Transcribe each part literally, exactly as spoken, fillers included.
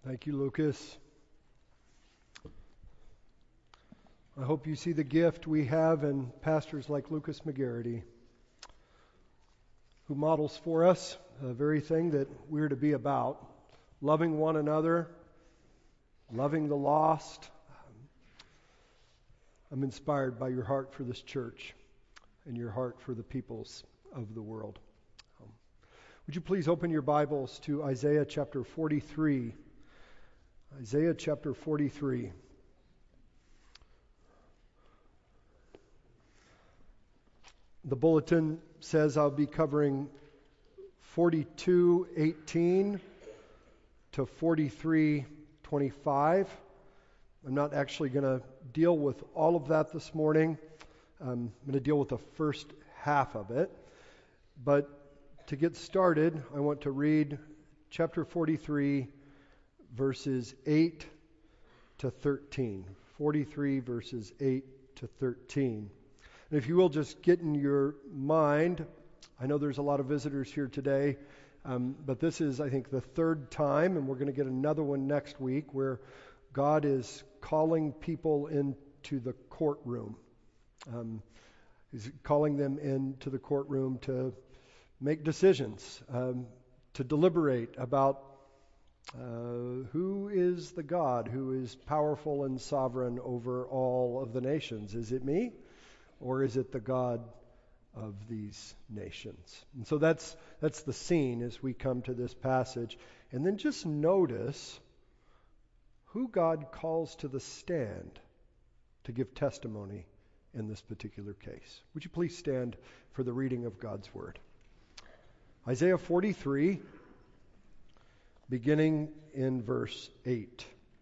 Thank you, Lucas. I hope you see the gift we have in pastors like Lucas McGarity, who models for us the very thing that we're to be about, loving one another, loving the lost. I'm inspired by your heart for this church and your heart for the peoples of the world. Um, would you please open your Bibles to Isaiah chapter forty-three? Isaiah chapter forty-three. The bulletin says I'll be covering forty-two eighteen to forty-three twenty-five. I'm not actually going to deal with all of that this morning. Um, I'm going to deal with the first half of it. But to get started, I want to read chapter forty-three, verses eight to thirteen. forty-three, verses eight to thirteen. And if you will just get in your mind, I know there's a lot of visitors here today, um, but this is, I think, the third time, and we're going to get another one next week, where God is calling people into the courtroom. Um, he's calling them into the courtroom to make decisions, um, to deliberate about uh, who is the God who is powerful and sovereign over all of the nations. Is it me? Or is it the God of these nations? And so that's that's the scene as we come to this passage. And then just notice who God calls to the stand to give testimony in this particular case. Would you please stand for the reading of God's Word? Isaiah forty-three, beginning in verse eight.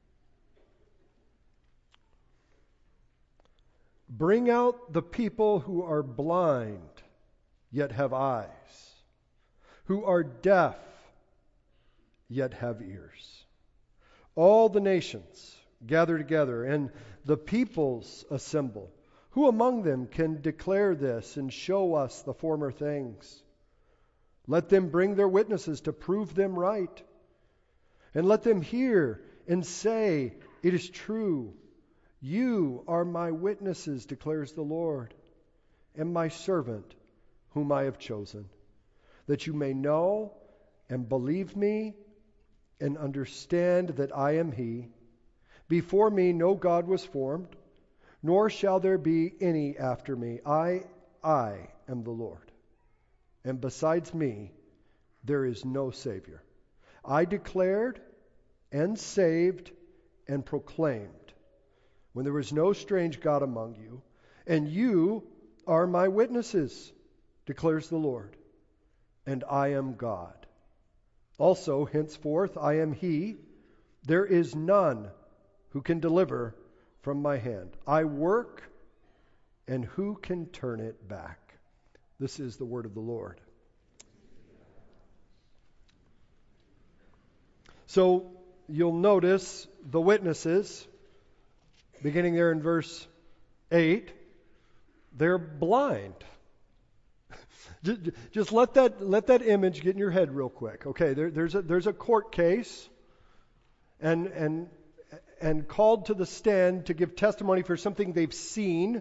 Bring out the people who are blind, yet have eyes, who are deaf, yet have ears. All the nations gather together, and the peoples assemble. Who among them can declare this and show us the former things? Let them bring their witnesses to prove them right, and let them hear and say, it is true. You are my witnesses, declares the Lord, and my servant, whom I have chosen, that you may know and believe me and understand that I am He. Before me no God was formed, nor shall there be any after me. I, I am the Lord, and besides me there is no Savior. I declared and saved and proclaimed when there was no strange God among you, and you are my witnesses, declares the Lord, and I am God. Also, henceforth, I am He. There is none who can deliver from my hand. I work, and who can turn it back? This is the word of the Lord. So, you'll notice the witnesses, beginning there in verse eight, they're blind. Just let that let that image get in your head real quick. Okay, there, there's a there's a court case, and and and called to the stand to give testimony for something they've seen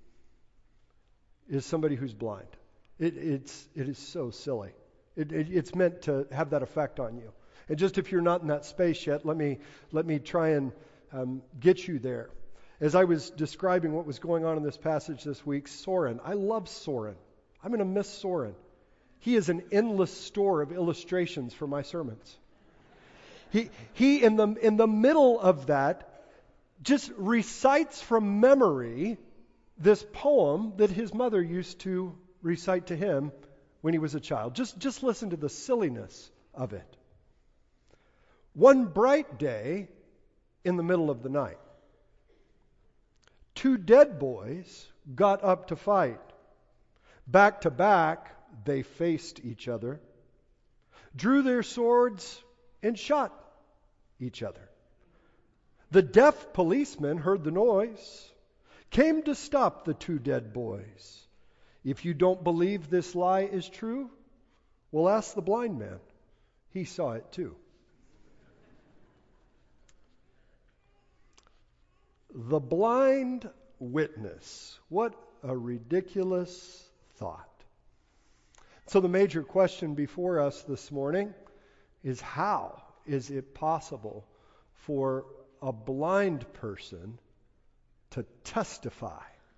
is somebody who's blind. It it's it is so silly. It, it it's meant to have that effect on you. And just if you're not in that space yet, let me let me try and um, get you there. As I was describing what was going on in this passage this week, Soren, I love Soren. I'm going to miss Soren. He is an endless store of illustrations for my sermons. He he in the in the middle of that just recites from memory this poem that his mother used to recite to him when he was a child. Just just listen to the silliness of it. One bright day in the middle of the night, two dead boys got up to fight. Back to back, they faced each other, drew their swords, and shot each other. The deaf policeman heard the noise, came to stop the two dead boys. If you don't believe this lie is true, well, ask the blind man. He saw it too. The blind witness. What a ridiculous thought. So the major question before us this morning is, how is it possible for a blind person to testify,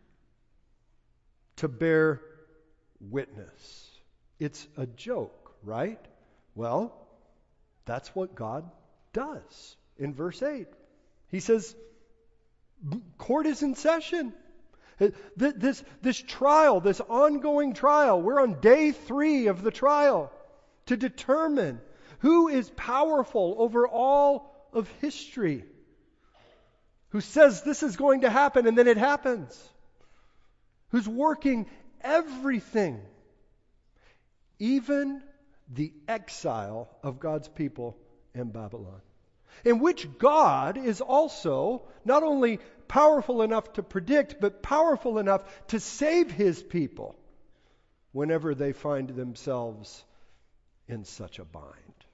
to bear witness? It's a joke, right? Well, that's what God does in verse eight. He says, court is in session. This, this trial, this ongoing trial, we're on day three of the trial to determine who is powerful over all of history, who says this is going to happen and then it happens, who's working everything, even the exile of God's people in Babylon, in which God is also not only powerful enough to predict, but powerful enough to save his people whenever they find themselves in such a bind.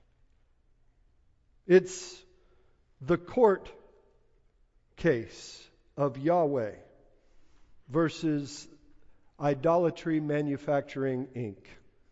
It's the court case of Yahweh versus Idolatry Manufacturing, Incorporated.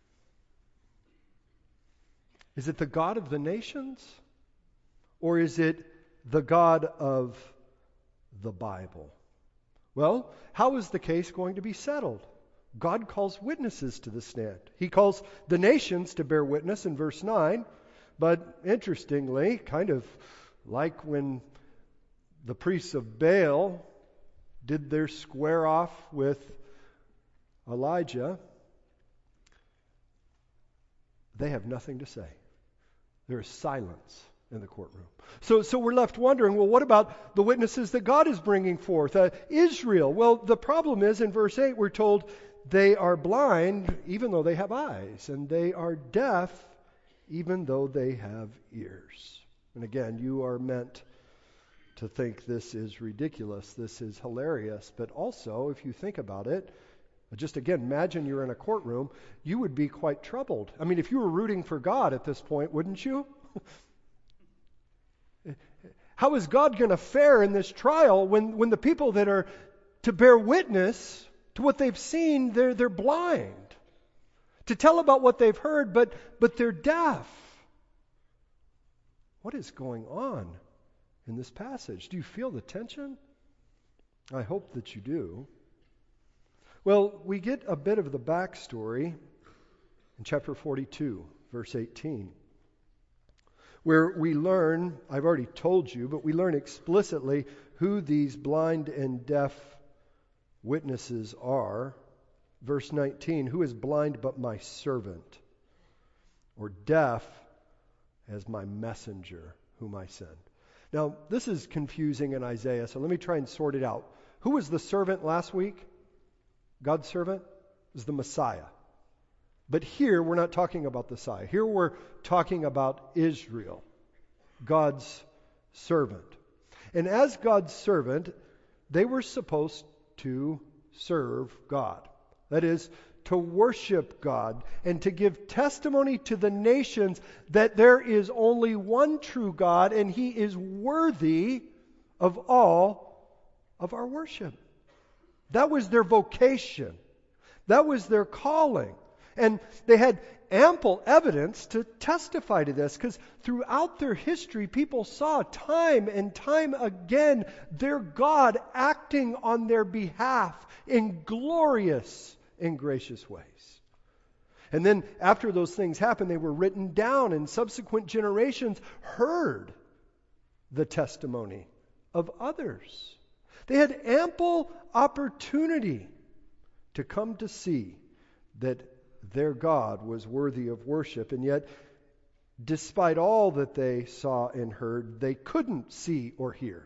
Is it the God of the nations? Or is it the God of the Bible? Well, how is the case going to be settled? God calls witnesses to the stand. He calls the nations to bear witness in verse nine. But interestingly, kind of like when the priests of Baal did their square off with Elijah, they have nothing to say. There is silence in the courtroom. So, so we're left wondering, well, what about the witnesses that God is bringing forth? Uh, Israel. Well, the problem is in verse eight, we're told they are blind even though they have eyes, and they are deaf even though they have ears. And again, you are meant to think this is ridiculous, this is hilarious, but also, if you think about it, just again, imagine you're in a courtroom, you would be quite troubled. I mean, if you were rooting for God at this point, wouldn't you? How is God going to fare in this trial when, when the people that are to bear witness to what they've seen, they're, they're blind? To tell about what they've heard, but, but they're deaf. What is going on in this passage? Do you feel the tension? I hope that you do. Well, we get a bit of the backstory in chapter forty-two, verse eighteen, where we learn, I've already told you, but we learn explicitly who these blind and deaf witnesses are. Verse nineteen, who is blind but my servant, or deaf as my messenger whom I send. Now, this is confusing in Isaiah, so let me try and sort it out. Who was the servant last week? God's servant is the Messiah. But here we're not talking about the Messiah. Here we're talking about Israel, God's servant. And as God's servant, they were supposed to serve God. That is, to worship God and to give testimony to the nations that there is only one true God and He is worthy of all of our worship. That was their vocation. That was their calling. And they had ample evidence to testify to this, because throughout their history, people saw time and time again their God acting on their behalf in glorious and gracious ways. And then after those things happened, they were written down, and subsequent generations heard the testimony of others. They had ample opportunity to come to see that their God was worthy of worship, and yet, despite all that they saw and heard, they couldn't see or hear.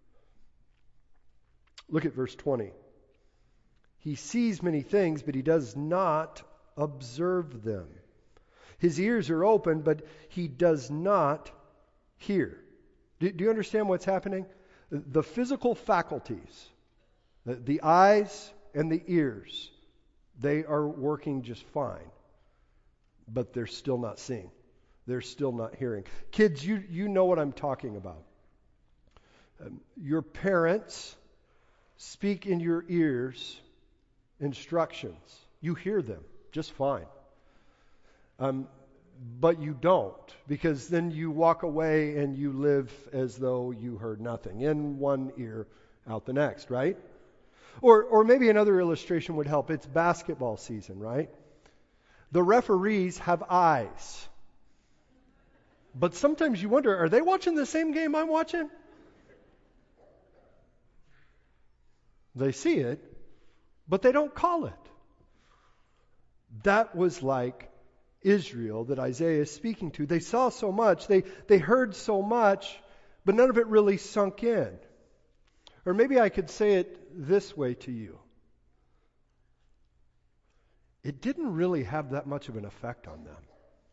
Look at verse twenty. He sees many things, but he does not observe them. His ears are open, but he does not hear. Do, do you understand what's happening? The physical faculties, the, the eyes and the ears, they are working just fine, but they're still not seeing. They're still not hearing. Kids, you, you know what I'm talking about. Um, your parents speak in your ears instructions. You hear them just fine. Um, but you don't, because then you walk away and you live as though you heard nothing. In one ear, out the next, right? Or, or maybe another illustration would help. It's basketball season, right? The referees have eyes. But sometimes you wonder, are they watching the same game I'm watching? They see it, but they don't call it. That was like Israel that Isaiah is speaking to. They saw so much, they, they heard so much, but none of it really sunk in. Or maybe I could say it this way to you. It didn't really have that much of an effect on them.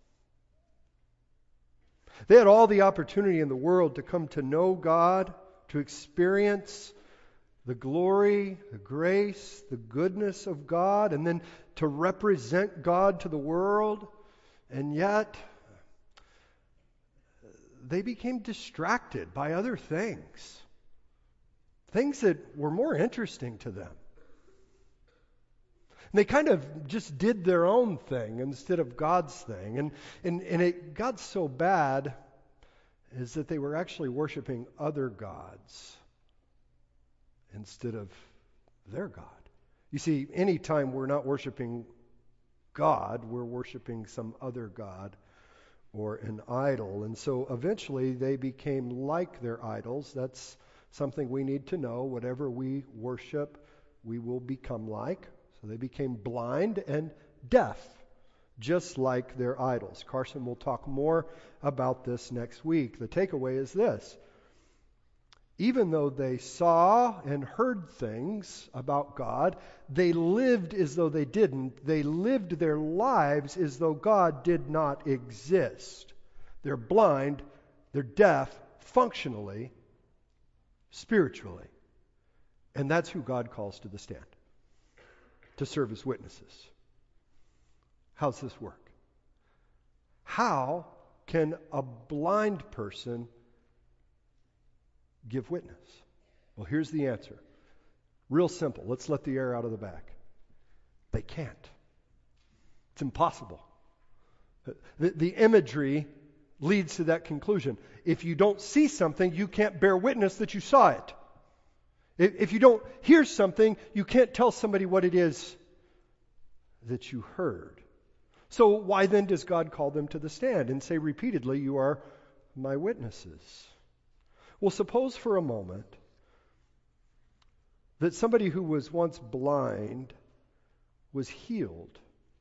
They had all the opportunity in the world to come to know God, to experience the glory, the grace, the goodness of God, and then to represent God to the world. And yet, they became distracted by other things. Things that were more interesting to them. And they kind of just did their own thing instead of God's thing. And, and, and it got so bad is that they were actually worshiping other gods instead of their God. You see, anytime we're not worshiping God, we're worshiping some other god or an idol. And so eventually they became like their idols. That's something we need to know. Whatever we worship, we will become like. So they became blind and deaf, just like their idols. Carson will talk more about this next week. The takeaway is this. Even though they saw and heard things about God, they lived as though they didn't. They lived their lives as though God did not exist. They're blind, they're deaf, functionally, spiritually. And that's who God calls to the stand, to serve as witnesses. How's this work? How can a blind person give witness? Well, here's the answer. Real simple. Let's let the air out of the bag. They can't. It's impossible. The, the imagery leads to that conclusion. If you don't see something, you can't bear witness that you saw it. If, if you don't hear something, you can't tell somebody what it is that you heard. So why then does God call them to the stand and say repeatedly, you are my witnesses? Well, suppose for a moment that somebody who was once blind was healed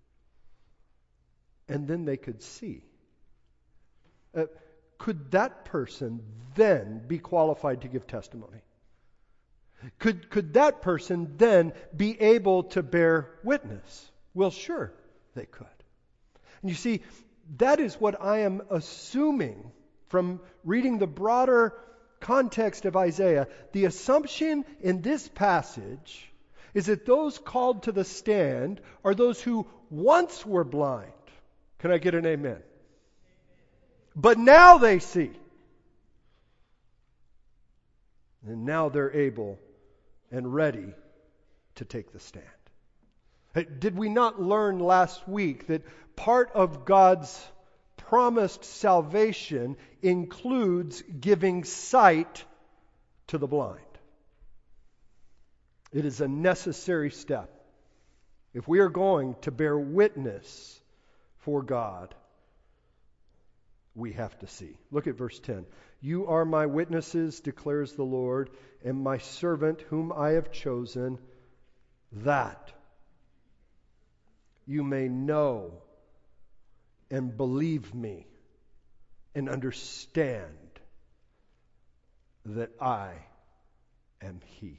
and then they could see. Uh, could that person then be qualified to give testimony? Could, could that person then be able to bear witness? Well, sure, they could. And you see, that is what I am assuming from reading the broader context of Isaiah. The assumption in this passage is that those called to the stand are those who once were blind. Can I get an amen? But now they see. And now they're able and ready to take the stand. Hey, did we not learn last week that part of God's promised salvation includes giving sight to the blind? It is a necessary step. If we are going to bear witness for God, we have to see. Look at verse ten. You are my witnesses, declares the Lord, and my servant whom I have chosen, that you may know and believe me and understand that I am He.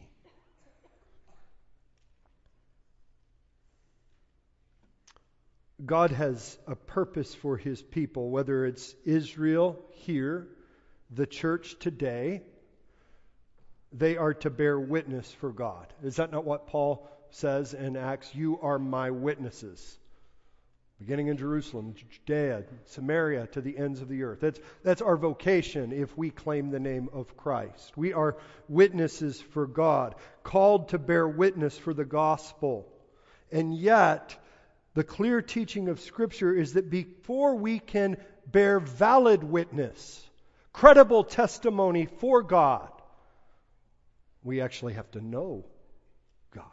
God has a purpose for His people, whether it's Israel here, the church today. They are to bear witness for God. Is that not what Paul says in Acts? You are my witnesses. beginning in Jerusalem, Judea, Samaria, to the ends of the earth. That's, that's our vocation if we claim the name of Christ. We are witnesses for God, called to bear witness for the gospel. And yet, the clear teaching of Scripture is that before we can bear valid witness, credible testimony for God, we actually have to know God.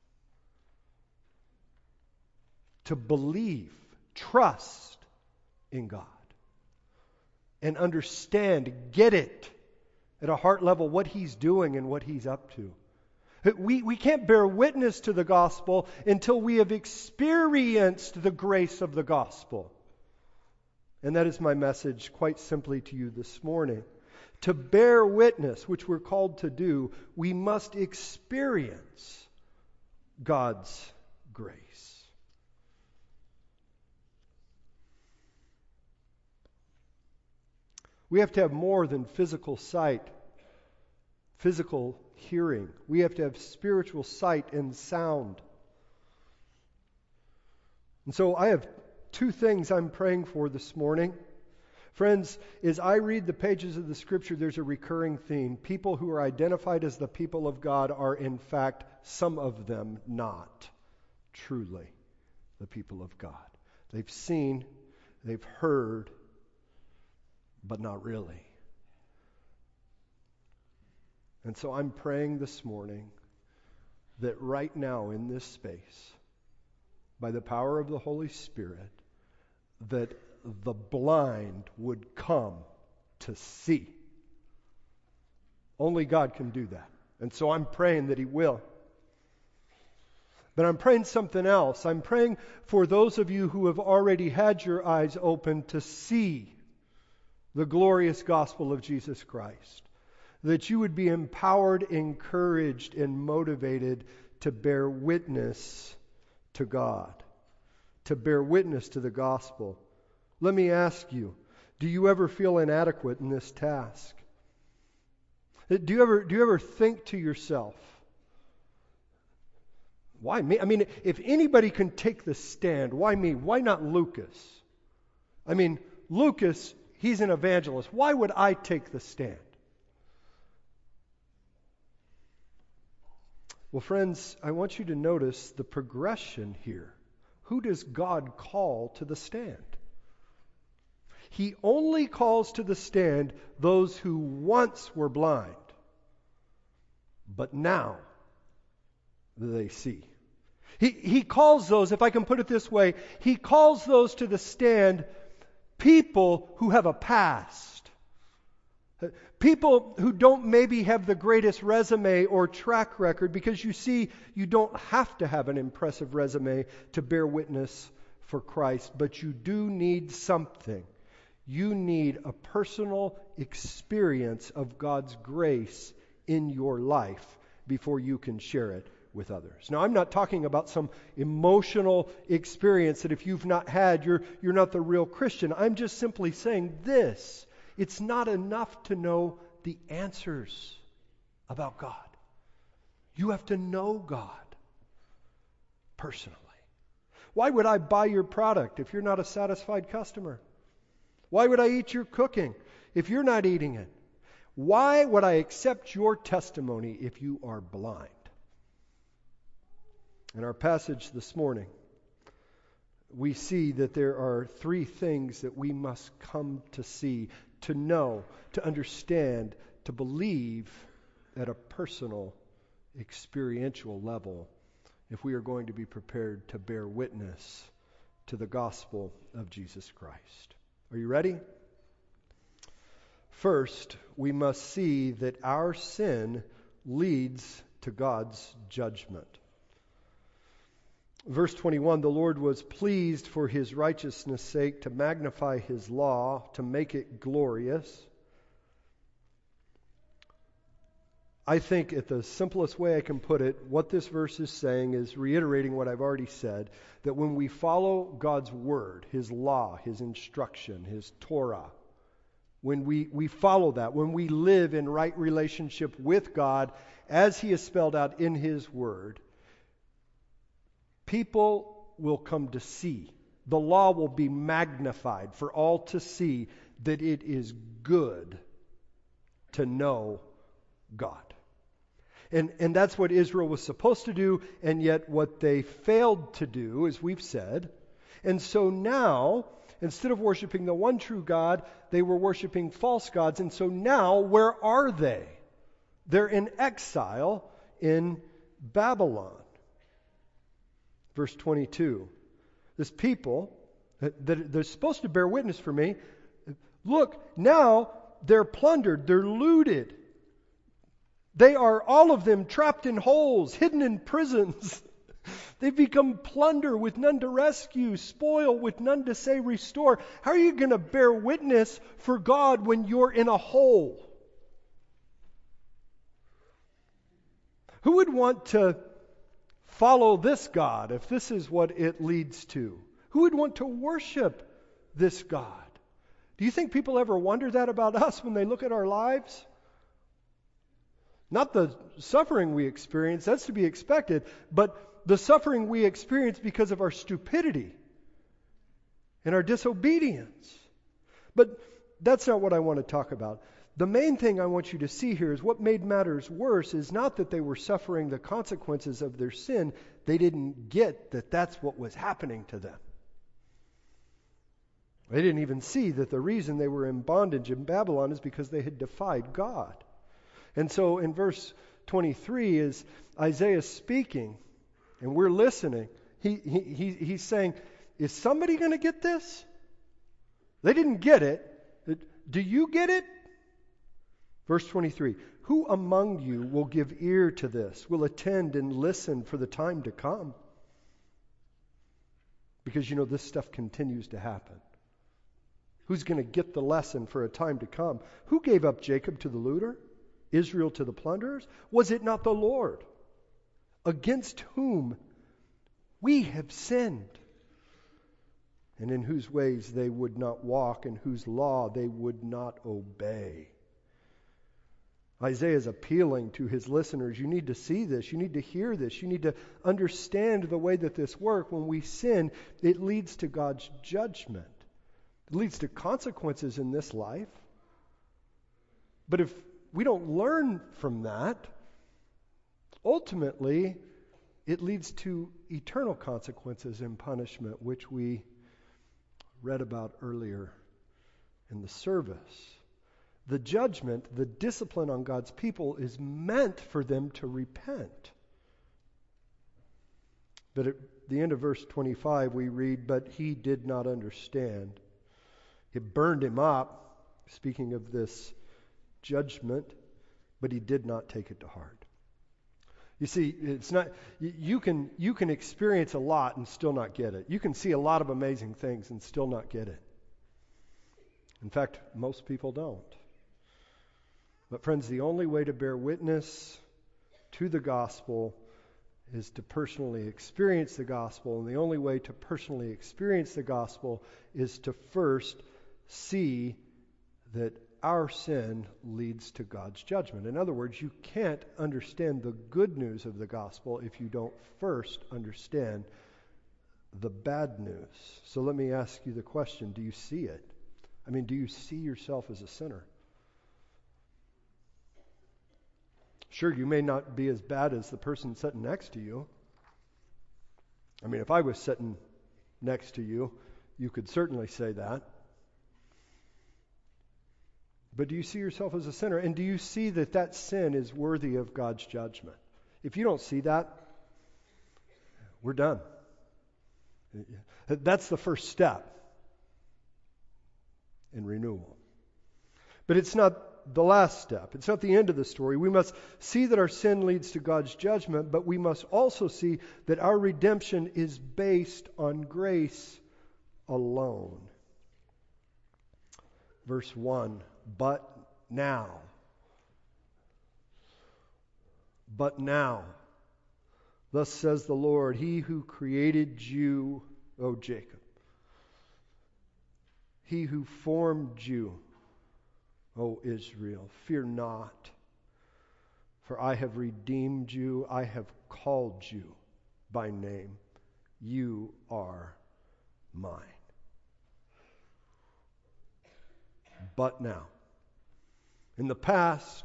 To believe, trust in God, and understand, get it at a heart level what He's doing and what He's up to. We, we can't bear witness to the gospel until we have experienced the grace of the gospel. And that is my message quite simply to you this morning. To bear witness, which we're called to do, we must experience God's grace. We have to have more than physical sight, physical hearing. We have to have spiritual sight and sound. And so I have two things I'm praying for this morning. Friends, as I read the pages of the Scripture, there's a recurring theme. People who are identified as the people of God are, in fact, some of them not truly the people of God. They've seen, they've heard, but not really. And so I'm praying this morning that right now in this space, by the power of the Holy Spirit, that the blind would come to see. Only God can do that. And so I'm praying that He will. But I'm praying something else. I'm praying for those of you who have already had your eyes open to see the glorious gospel of Jesus Christ. That you would be empowered, encouraged, and motivated to bear witness to God. To bear witness to the gospel. Let me ask you, do you ever feel inadequate in this task? Do you ever, do you ever think to yourself, why me? I mean, if anybody can take the stand, why me? Why not Lucas? I mean, Lucas, he's an evangelist. Why would I take the stand? Well, friends, I want you to notice the progression here. Who does God call to the stand? He only calls to the stand those who once were blind, but now they see. He, he calls those, if I can put it this way, He calls those to the stand people who have a past. People who don't maybe have the greatest resume or track record, because you see, you don't have to have an impressive resume to bear witness for Christ, but you do need something. You need a personal experience of God's grace in your life before you can share it with others. Now, I'm not talking about some emotional experience that if you've not had, you're, you're not the real Christian. I'm just simply saying this. It's not enough to know the answers about God. You have to know God personally. Why would I buy your product if you're not a satisfied customer? Why would I eat your cooking if you're not eating it? Why would I accept your testimony if you are blind? In our passage this morning, we see that there are three things that we must come to see, to know, to understand, to believe at a personal, experiential level if we are going to be prepared to bear witness to the gospel of Jesus Christ. Are you ready? First, we must see that our sin leads to God's judgment. Verse twenty-one, the Lord was pleased for His righteousness' sake to magnify His law, to make it glorious. I think at the simplest way I can put it, what this verse is saying is reiterating what I've already said, that when we follow God's word, His law, His instruction, His Torah, when we, we follow that, when we live in right relationship with God as He is spelled out in His word, people will come to see The law will be magnified for all to see that it is good to know God. And, and that's what Israel was supposed to do, and yet what they failed to do, as we've said. And so now, instead of worshiping the one true God, they were worshiping false gods. And so now, where are they? They're in exile in Babylon. Verse twenty-two. This people that, that they're supposed to bear witness for me, look, now they're plundered, they're looted. They are, all of them, trapped in holes, hidden in prisons. They've become plunder with none to rescue, spoil with none to say restore. How are you going to bear witness for God when you're in a hole? Who would want to follow this God if this is what it leads to? Who would want to worship this God? Do you think people ever wonder that about us when they look at our lives? Not the suffering we experience, that's to be expected, but the suffering we experience because of our stupidity and our disobedience. But that's not what I want to talk about. The main thing I want you to see here is what made matters worse is not that they were suffering the consequences of their sin. They didn't get that that's what was happening to them. They didn't even see that the reason they were in bondage in Babylon is because they had defied God. And so in verse twenty-three is Isaiah speaking, and we're listening. He, he, he, he's saying, is somebody going to get this? They didn't get it. Do you get it? Verse twenty-three, who among you will give ear to this, will attend and listen for the time to come? Because, you know, this stuff continues to happen. Who's going to get the lesson for a time to come? Who gave up Jacob to the looter? Israel to the plunderers? Was it not the Lord, against whom we have sinned, and in whose ways they would not walk, and whose law they would not obey? Isaiah is appealing to his listeners. You need to see this. You need to hear this. You need to understand the way that this works. When we sin, it leads to God's judgment. It leads to consequences in this life. But if we don't learn from that, ultimately, it leads to eternal consequences and punishment, which we read about earlier in the service. The judgment, the discipline on God's people is meant for them to repent. But at the end of verse twenty-five, we read, but he did not understand. It burned him up, speaking of this judgment, but he did not take it to heart. You see, it's not you can you can experience a lot and still not get it. You can see a lot of amazing things and still not get it. In fact, most people don't. But friends, the only way to bear witness to the gospel is to personally experience the gospel, and the only way to personally experience the gospel is to first see that our sin leads to God's judgment. In other words, you can't understand the good news of the gospel if you don't first understand the bad news. So let me ask you the question, do you see it? I mean, do you see yourself as a sinner? Sure, you may not be as bad as the person sitting next to you. I mean, if I was sitting next to you, you could certainly say that. But do you see yourself as a sinner? And do you see that that sin is worthy of God's judgment? If you don't see that, we're done. That's the first step in renewal. But it's not the last step. It's not the end of the story. We must see that our sin leads to God's judgment, but we must also see that our redemption is based on grace alone. Verse one, but now. But now. Thus says the Lord, He who created you, O Jacob. He who formed you, O Israel, fear not, for I have redeemed you, I have called you by name. You are mine. But now, in the past,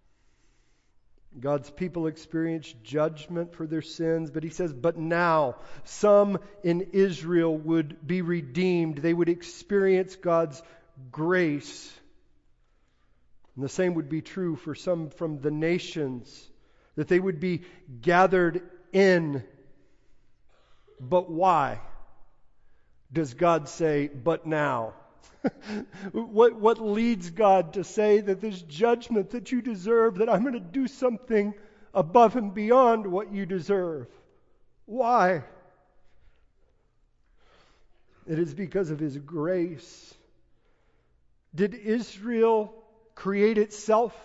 God's people experienced judgment for their sins, but he says, but now some in Israel would be redeemed. They would experience God's grace. And the same would be true for some from the nations, that they would be gathered in. But why does God say, but now? what, what leads God to say that this judgment that you deserve, that I'm going to do something above and beyond what you deserve? Why? It is because of His grace. Did Israel create itself?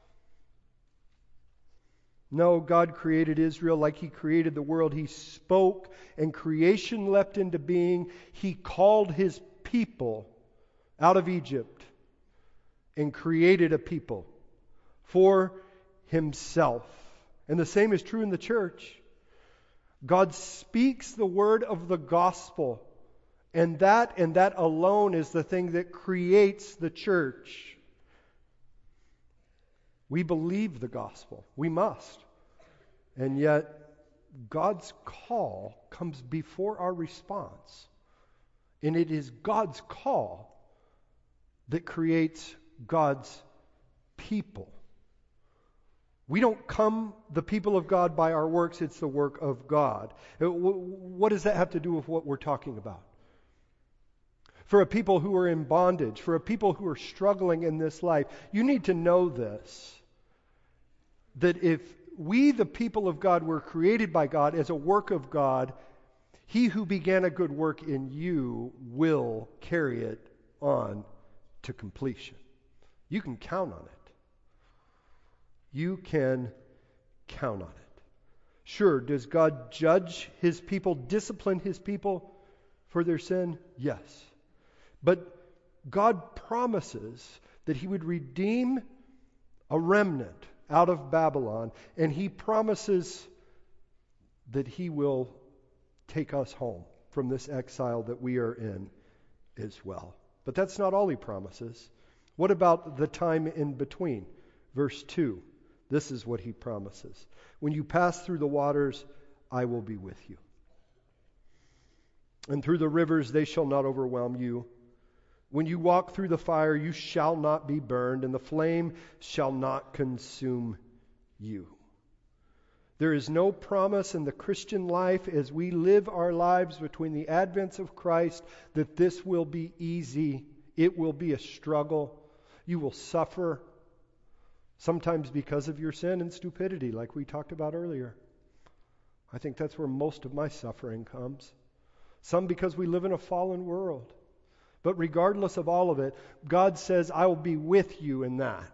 No, God created Israel like He created the world. He spoke and creation leapt into being. He called His people out of Egypt and created a people for Himself. And the same is true in the church. God speaks the word of the gospel, and that and that alone is the thing that creates the church. We believe the gospel. We must. And yet, God's call comes before our response. And it is God's call that creates God's people. We don't come the people of God by our works, it's the work of God. What does that have to do with what we're talking about? For a people who are in bondage, for a people who are struggling in this life, you need to know this, that if we, the people of God, were created by God as a work of God, He who began a good work in you will carry it on to completion. You can count on it. You can count on it. Sure, does God judge His people, discipline His people for their sin? Yes. But God promises that He would redeem a remnant out of Babylon, and He promises that He will take us home from this exile that we are in as well. But that's not all He promises. What about the time in between? Verse two. This is what He promises. When you pass through the waters, I will be with you. And through the rivers, they shall not overwhelm you. When you walk through the fire, you shall not be burned, and the flame shall not consume you. There is no promise in the Christian life as we live our lives between the advents of Christ that this will be easy. It will be a struggle. You will suffer, sometimes because of your sin and stupidity, like we talked about earlier. I think that's where most of my suffering comes. Some because we live in a fallen world. But regardless of all of it, God says, I will be with you in that.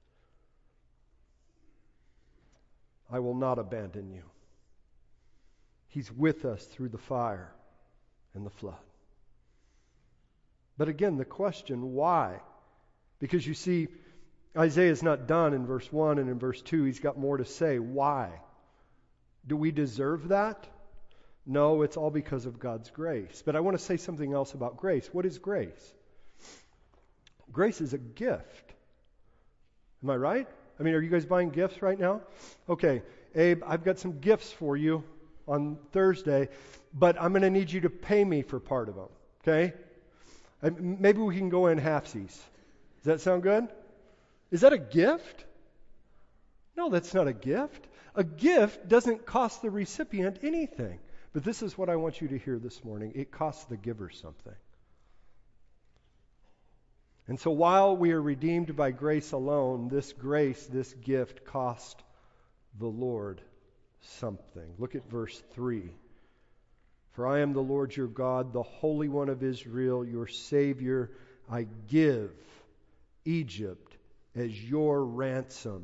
I will not abandon you. He's with us through the fire and the flood. But again, the question, why? Because you see, Isaiah is not done in verse one, and in verse two he's got more to say. Why? Do we deserve that? No, it's all because of God's grace. But I want to say something else about grace. What is grace? Grace is a gift. Am I right? I mean, are you guys buying gifts right now? Okay, Abe, I've got some gifts for you on Thursday, but I'm going to need you to pay me for part of them, okay? Maybe we can go in halfsies. Does that sound good? Is that a gift? No, that's not a gift. A gift doesn't cost the recipient anything. But this is what I want you to hear this morning. It costs the giver something. And so while we are redeemed by grace alone, this grace, this gift cost the Lord something. Look at verse three. For I am the Lord your God, the Holy One of Israel, your Savior. I give Egypt as your ransom,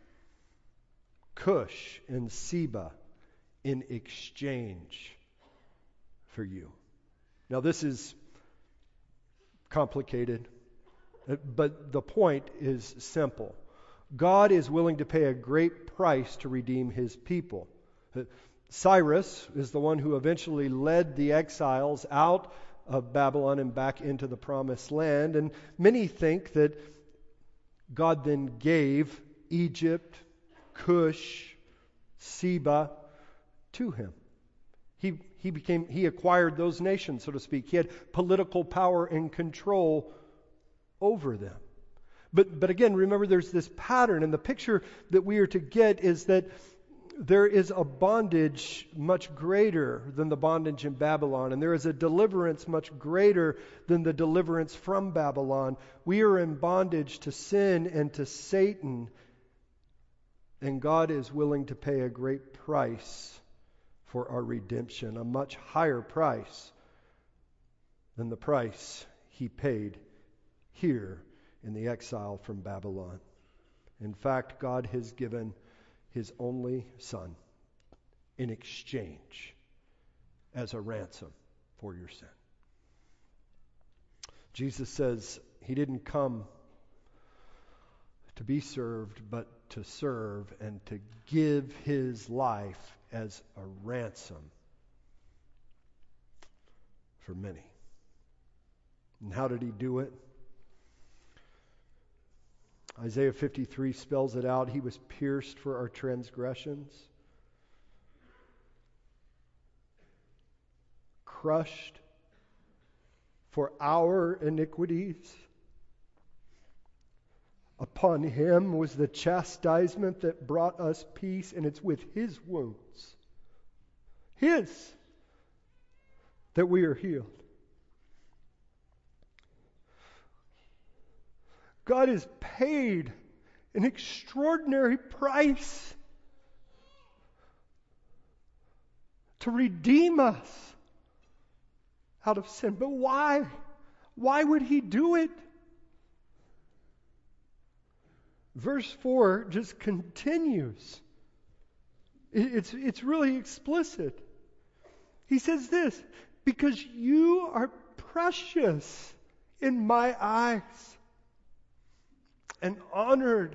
Cush and Seba in exchange for you. Now this is complicated, but the point is simple. God is willing to pay a great price to redeem His people. Cyrus is the one who eventually led the exiles out of Babylon and back into the promised land. And many think that God then gave Egypt, Cush, Seba to him. He, he became, he acquired those nations, so to speak. He had political power and control over them. But, but again, remember there's this pattern, and the picture that we are to get is that there is a bondage much greater than the bondage in Babylon, and there is a deliverance much greater than the deliverance from Babylon. We are in bondage to sin and to Satan, and God is willing to pay a great price for our redemption, a much higher price than the price he paid here in the exile from Babylon. In fact, God has given his only Son in exchange as a ransom for your sin. Jesus says he didn't come to be served, but to serve and to give his life as a ransom for many. And how did he do it? Isaiah fifty-three spells it out. He was pierced for our transgressions, crushed for our iniquities. Upon him was the chastisement that brought us peace, and it's with his wounds, his, that we are healed. God has paid an extraordinary price to redeem us out of sin. But why? Why would he do it? Verse four just continues. It's, it's really explicit. He says this, because you are precious in my eyes and honored.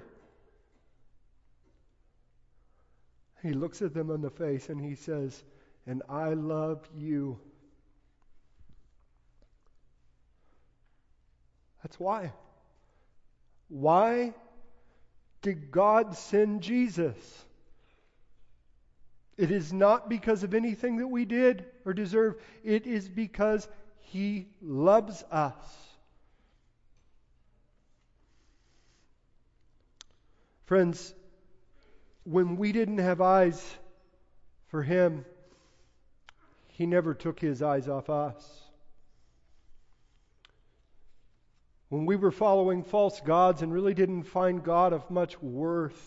He looks at them in the face and he says, and I love you. That's why. Why did God send Jesus? It is not because of anything that we did or deserve. It is because he loves us. Friends, when we didn't have eyes for him, he never took his eyes off us. When we were following false gods and really didn't find God of much worth,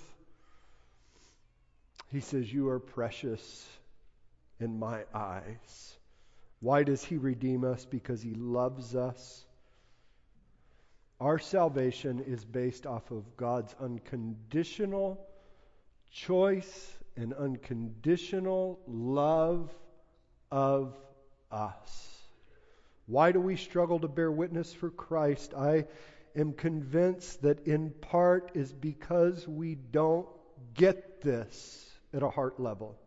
he says, you are precious in my eyes. Why does he redeem us? Because he loves us. Our salvation is based off of God's unconditional choice and unconditional love of us. Why do we struggle to bear witness for Christ? I am convinced that in part is because we don't get this at a heart level.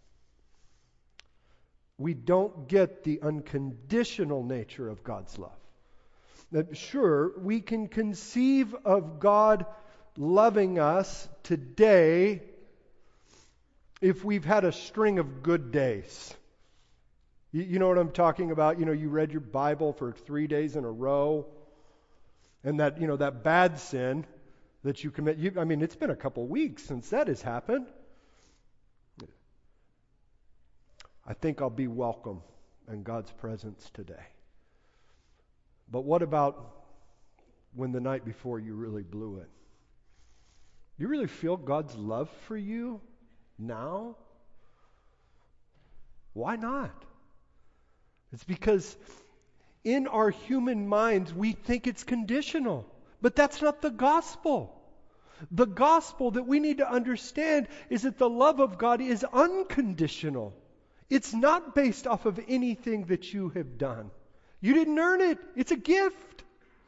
We don't get the unconditional nature of God's love. That sure, we can conceive of God loving us today if we've had a string of good days. You, you know what I'm talking about? You know, you read your Bible for three days in a row, and that, you know, that bad sin that you commit. You, I mean, it's been a couple weeks since that has happened. I think I'll be welcome in God's presence today. But what about when the night before you really blew it? You really feel God's love for you now? Why not? It's because in our human minds we think it's conditional. But that's not the gospel. The gospel that we need to understand is that the love of God is unconditional. It's not based off of anything that you have done. You didn't earn it. It's a gift.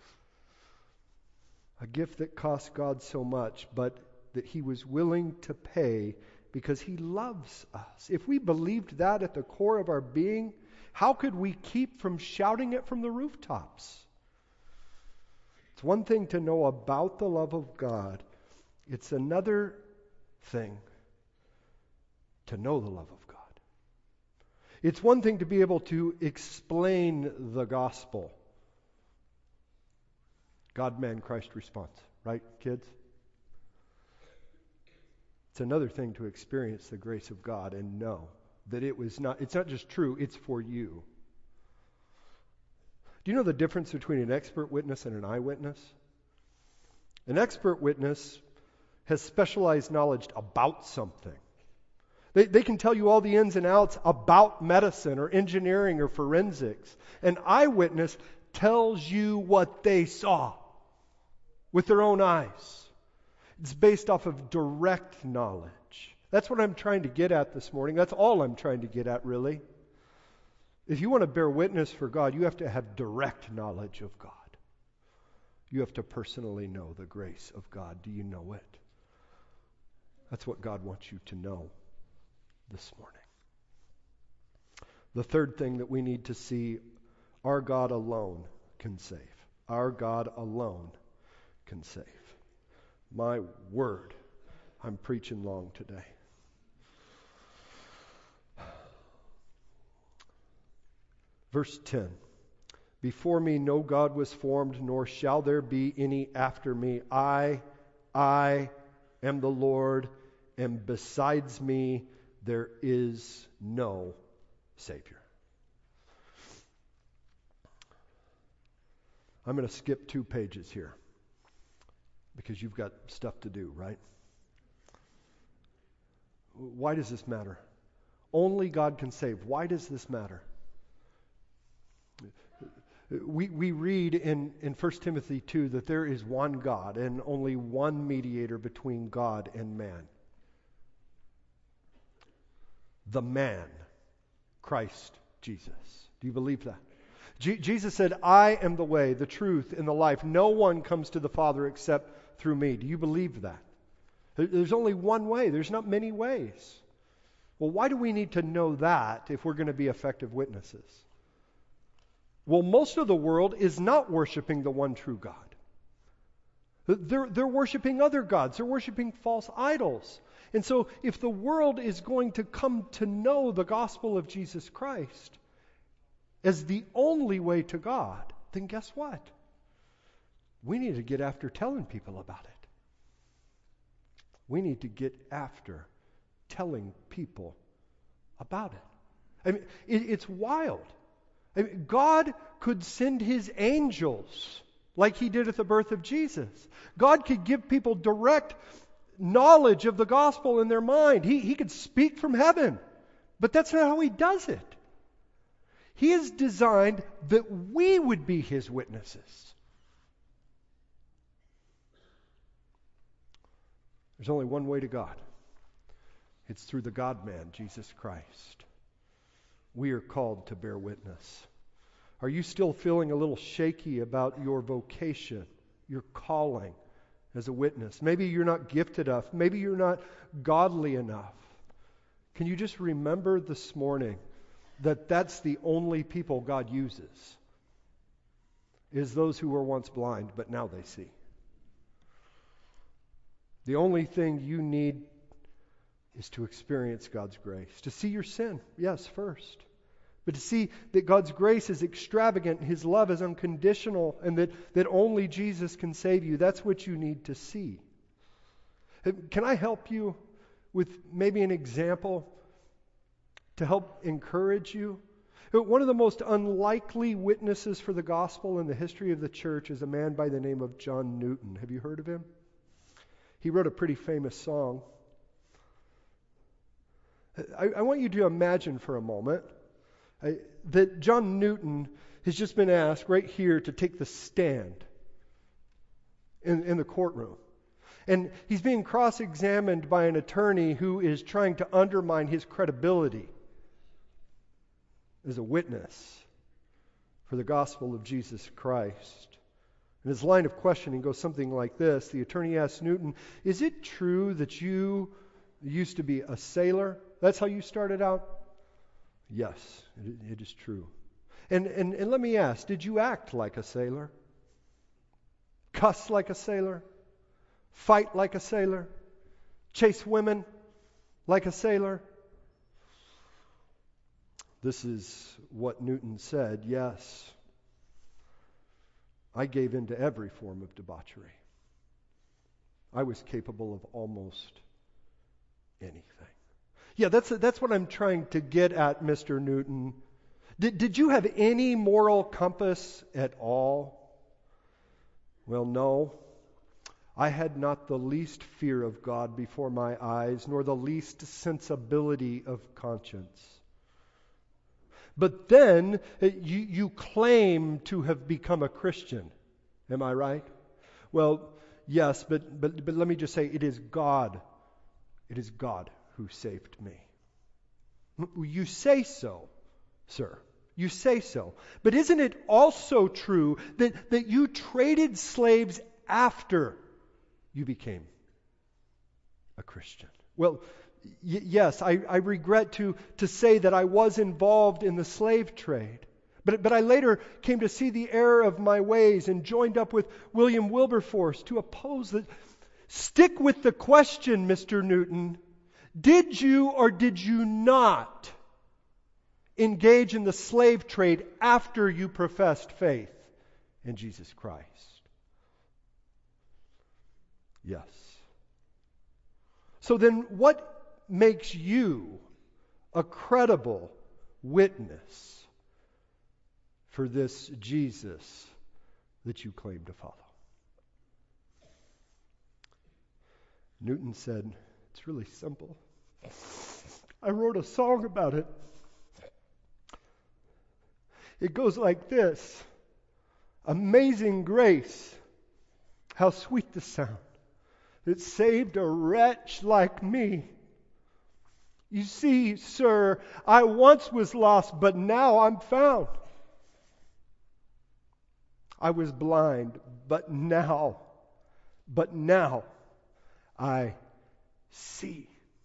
A gift that cost God so much, but that he was willing to pay because he loves us. If we believed that at the core of our being, How could we keep from shouting it from the rooftops? It's one thing to know about the love of God. It's another thing to know the love of God. It's one thing to be able to explain the gospel. God, man, Christ response. Right, kids? It's another thing to experience the grace of God and know that it was not, it's not just true, it's for you. Do you know the difference between an expert witness and an eyewitness? An expert witness has specialized knowledge about something. They, they can tell you all the ins and outs about medicine or engineering or forensics. An eyewitness tells you what they saw with their own eyes. It's based off of direct knowledge. That's what I'm trying to get at this morning. That's all I'm trying to get at, really. If you want to bear witness for God, you have to have direct knowledge of God. You have to personally know the grace of God. Do you know it? That's what God wants you to know this morning. The third thing that we need to see, our God alone can save. Our God alone can save. My word, I'm preaching long today. Verse ten. Before me no God was formed, nor shall there be any after me. I, I am the Lord, and besides me there is no Savior. I'm going to skip two pages here because you've got stuff to do, right? Why does this matter? Only God can save. Why does this matter? We we read in, in First Timothy two that there is one God and only one mediator between God and man. The man, Christ Jesus. Do you believe that? Je- Jesus said, I am the way, the truth, and the life. No one comes to the Father except through me. Do you believe that? There's only one way. There's not many ways. Well, why do we need to know that if we're going to be effective witnesses? Well, most of the world is not worshiping the one true God. They're, they're worshiping other gods. They're worshiping false idols. And so if the world is going to come to know the gospel of Jesus Christ as the only way to God, then guess what? We need to get after telling people about it. We need to get after telling people about it. I mean, it, it's wild. I mean, God could send his angels like he did at the birth of Jesus. God could give people direct knowledge of the gospel in their mind. He, he could speak from heaven. But that's not how he does it. He has designed that we would be his witnesses. There's only one way to God. It's through the God-man, Jesus Christ. We are called to bear witness. Are you still feeling a little shaky about your vocation, your calling as a witness? Maybe you're not gifted enough. Maybe you're not godly enough. Can you just remember this morning that that's the only people God uses, is those who were once blind, but now they see. The only thing you need is to experience God's grace. To see your sin, yes, first. But to see that God's grace is extravagant, his love is unconditional, and that, that only Jesus can save you. That's what you need to see. Can I help you with maybe an example to help encourage you? One of the most unlikely witnesses for the gospel in the history of the church is a man by the name of John Newton. Have you heard of him? He wrote a pretty famous song. I, I want you to imagine for a moment I, that John Newton has just been asked right here to take the stand in, in the courtroom. And he's being cross-examined by an attorney who is trying to undermine his credibility as a witness for the gospel of Jesus Christ. And his line of questioning goes something like this. The attorney asks Newton, is it true that you used to be a sailor? That's how you started out? Yes, it, it is true. And, and, and let me ask, did you act like a sailor? Cuss like a sailor? Fight like a sailor? Chase women like a sailor? This is what Newton said. Yes, I gave in to every form of debauchery. I was capable of almost anything. Yeah, that's that's what I'm trying to get at, Mister Newton. Did, did you have any moral compass at all? Well, no. I had not the least fear of God before my eyes, nor the least sensibility of conscience. But then you, you claim to have become a Christian. Am I right? Well, yes, but, but, but let me just say, it is God. It is God who saved me. You say so, sir. You say so. But isn't it also true that, that you traded slaves after you became a Christian? Well, y- yes, I, I regret to, to say that I was involved in the slave trade. But, but I later came to see the error of my ways and joined up with William Wilberforce to oppose that. Stick with the question, Mister Newton. Did you or did you not engage in the slave trade after you professed faith in Jesus Christ? Yes. So then what makes you a credible witness for this Jesus that you claim to follow? Newton said, it's really simple. I wrote a song about it. It goes like this. Amazing grace, how sweet the sound that saved a wretch like me. You see, sir, I once was lost, but now I'm found. I was blind, but now, but now I see.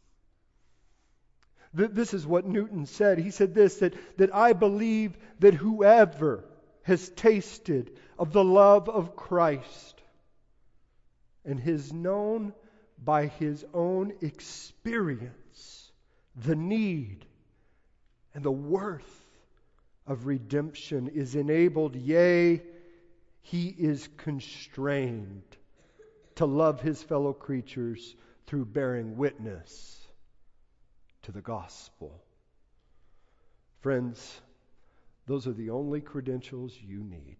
This is what Newton said. He said this, that, that I believe that whoever has tasted of the love of Christ and has known by his own experience the need and the worth of redemption is enabled, yea, he is constrained to love his fellow creatures through bearing witness to the gospel. Friends, those are the only credentials you need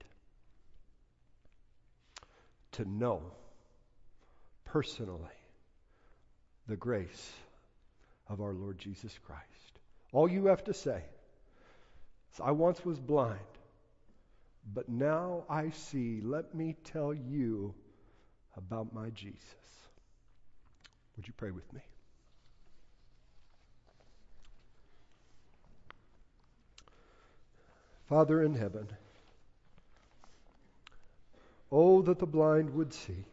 to know personally the grace of our Lord Jesus Christ. All you have to say is, I once was blind, but now I see. Let me tell you about my Jesus. Would you pray with me? Father in heaven, oh, that the blind would see.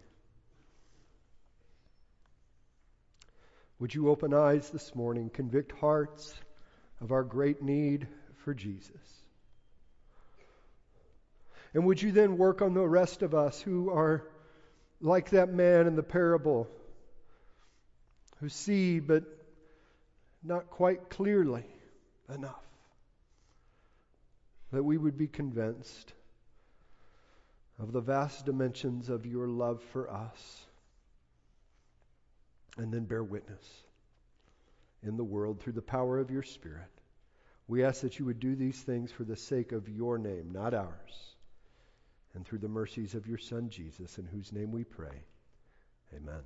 Would you open eyes this morning, convict hearts of our great need for Jesus? And would you then work on the rest of us who are like that man in the parable, who see but not quite clearly enough, that we would be convinced of the vast dimensions of your love for us, and then bear witness in the world through the power of your Spirit. We ask that you would do these things for the sake of your name, not ours, and through the mercies of your Son, Jesus, in whose name we pray. Amen.